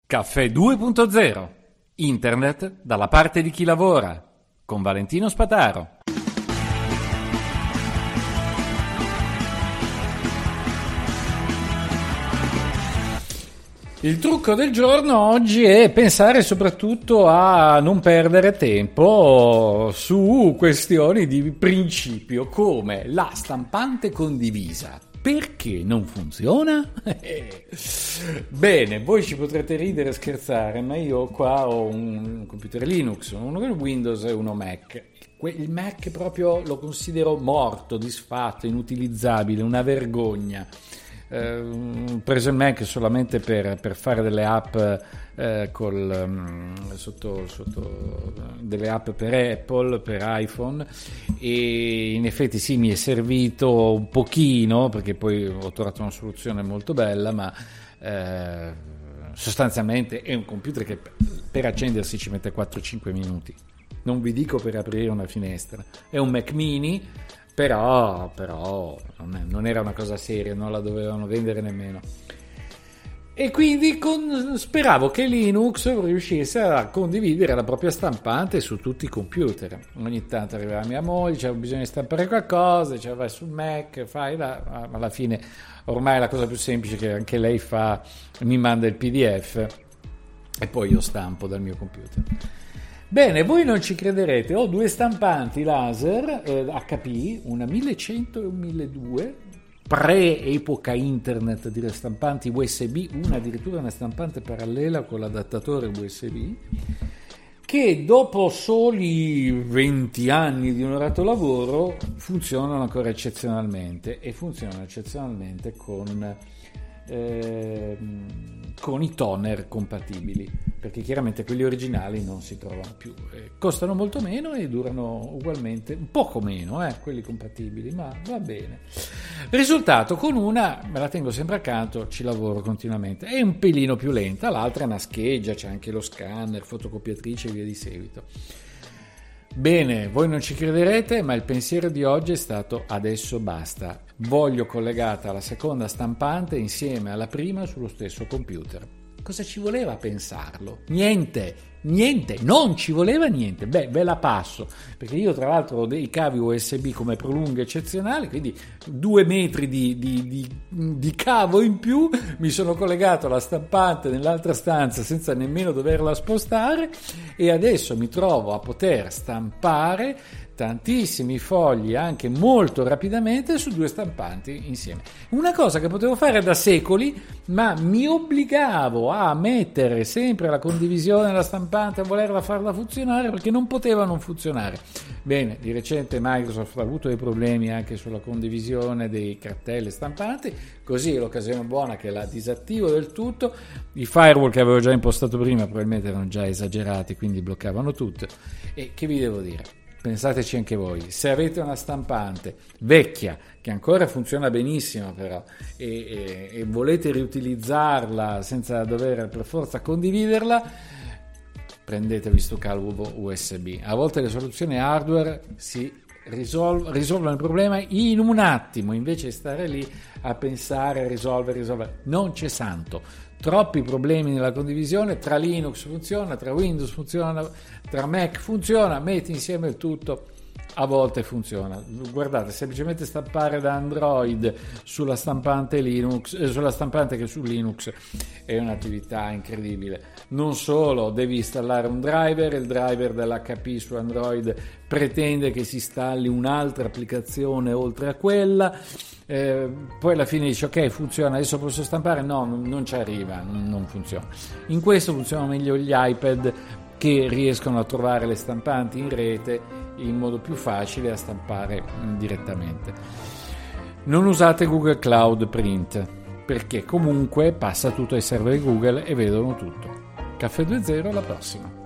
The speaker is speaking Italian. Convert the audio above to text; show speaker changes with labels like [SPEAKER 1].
[SPEAKER 1] Caffè 2.0. Internet dalla parte di chi lavora. Con Valentino Spataro. Il trucco del giorno oggi è pensare soprattutto a non perdere tempo su questioni di principio come la stampante condivisa. Perché non funziona? Bene, voi ci potrete ridere e scherzare, ma io qua ho un computer Linux, uno Windows e uno Mac. Il Mac proprio lo considero morto, disfatto, inutilizzabile, una vergogna. Ho preso il Mac solamente per fare delle app sotto delle app per Apple, per iPhone, e in effetti sì, mi è servito un pochino perché poi ho trovato una soluzione molto bella, ma sostanzialmente è un computer che per accendersi ci mette 4-5 minuti, non vi dico per aprire una finestra. È un Mac mini, però non era una cosa seria, non la dovevano vendere nemmeno. E quindi speravo che Linux riuscisse a condividere la propria stampante su tutti i computer. Ogni tanto arrivava mia moglie, c'era bisogno di stampare qualcosa, diceva vai sul Mac, fai là. Alla fine ormai la cosa più semplice che anche lei fa, mi manda il PDF e poi io stampo dal mio computer. Bene, voi non ci crederete, ho due stampanti laser HP, una 1100 e un 1200, pre-epoca internet di stampanti USB, una addirittura una stampante parallela con l'adattatore USB, che dopo soli 20 anni di onorato lavoro funzionano ancora eccezionalmente, e funzionano eccezionalmente con i toner compatibili, perché chiaramente quelli originali non si trovano più, costano molto meno e durano ugualmente, un poco meno quelli compatibili, ma va bene. Risultato, con una me la tengo sempre accanto, ci lavoro continuamente, è un pelino più lenta, l'altra è una scheggia, c'è anche lo scanner, fotocopiatrice e via di seguito. Bene, voi non ci crederete, ma il pensiero di oggi è stato: adesso basta, voglio collegata la seconda stampante insieme alla prima sullo stesso computer. Cosa ci voleva pensarlo? Niente, non ci voleva niente. Beh, ve la passo, perché io tra l'altro ho dei cavi USB come prolunghe eccezionali, quindi 2 metri di cavo in più, mi sono collegato alla stampante nell'altra stanza senza nemmeno doverla spostare, e adesso mi trovo a poter stampare tantissimi fogli anche molto rapidamente su due stampanti insieme. Una cosa che potevo fare da secoli, ma mi obbligavo a mettere sempre la condivisione della stampante, a volerla farla funzionare, perché non poteva non funzionare. Bene, di recente Microsoft ha avuto dei problemi anche sulla condivisione dei cartelli stampanti, così è l'occasione buona che la disattivo del tutto. I firewall che avevo già impostato prima probabilmente erano già esagerati, quindi bloccavano tutto. E che vi devo dire? Pensateci anche voi, se avete una stampante vecchia che ancora funziona benissimo però e volete riutilizzarla senza dover per forza condividerla, prendetevi sto cavo USB. A volte le soluzioni hardware si risolvono il problema in un attimo, invece di stare lì a pensare a risolvere. Non c'è santo. Troppi problemi nella condivisione, tra Linux funziona, tra Windows funziona, tra Mac funziona, metti insieme il tutto, a volte funziona. Guardate, semplicemente stampare da Android sulla stampante Linux, sulla stampante che su Linux, è un'attività incredibile. Non solo, devi installare un driver, il driver dell'HP su Android pretende che si installi un'altra applicazione oltre a quella, poi alla fine dici ok, funziona, adesso posso stampare, no, non ci arriva, non funziona. In questo funzionano meglio gli iPad, che riescono a trovare le stampanti in rete in modo più facile a stampare direttamente. Non usate Google Cloud Print, perché comunque passa tutto ai server di Google e vedono tutto. Caffè 2.0, alla prossima.